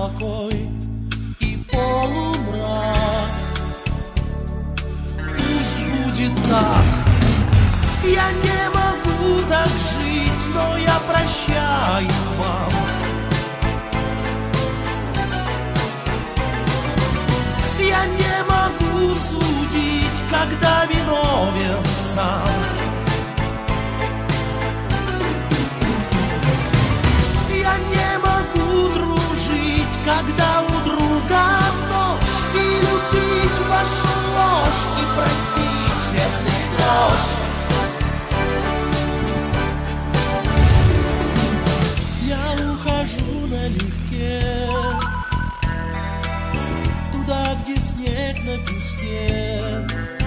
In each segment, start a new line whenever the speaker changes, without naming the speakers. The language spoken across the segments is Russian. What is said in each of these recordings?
покой и полумрак. Пусть будет так. Я не могу так жить, но я прощаю вам. Я не могу судить, когда виновен сам. Я не могу дружить, когда у друга нож, и любить вашу ложь, и просить медный грош. Я ухожу налегке, туда, где снег на песке,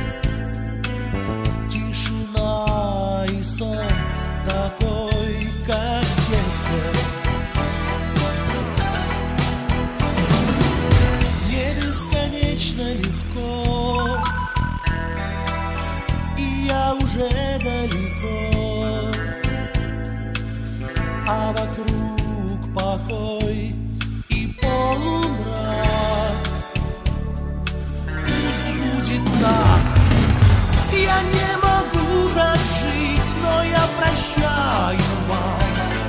тишина и сон такой, как в детстве. Мне бесконечно легко, и я уже далеко, а вокруг покой и полумрак. Пусть будет так. Я не могу так жить, но я прощаю вам.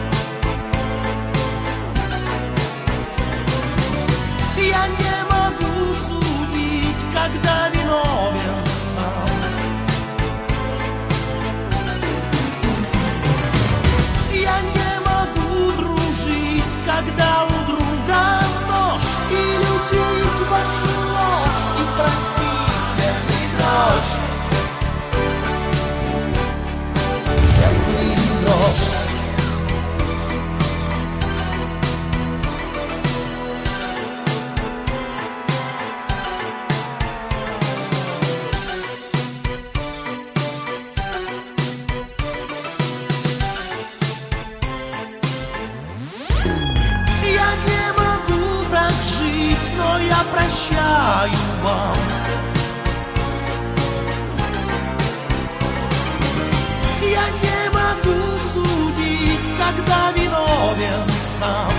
Я не могу судить, когда виновен сам. Я не могу дружить, когда у друга нож, и любить вашу ложь, и просить медный грош. Медный грош. Я не могу так жить, но я прощаю вам. Я не могу судить, когда виновен сам.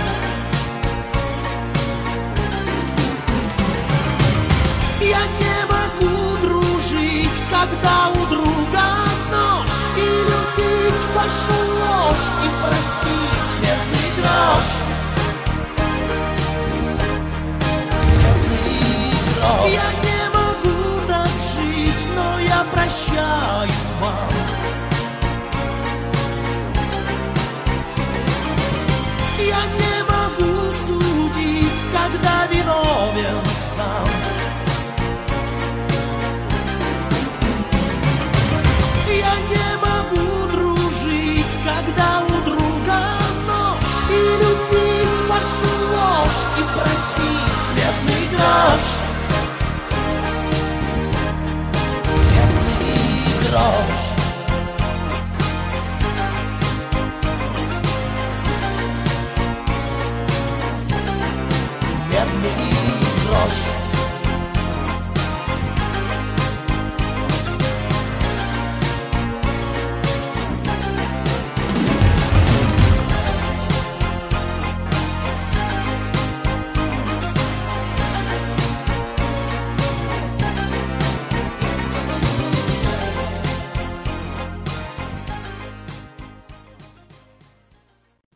Я не могу дружить, когда у друга нож, и любить вашу ложь, и просить медный грош. Я не могу так жить, но я прощаю вам. Я не могу судить, когда виновен сам. Я не могу дружить, когда у друга нож, и любить вашу ложь, и просить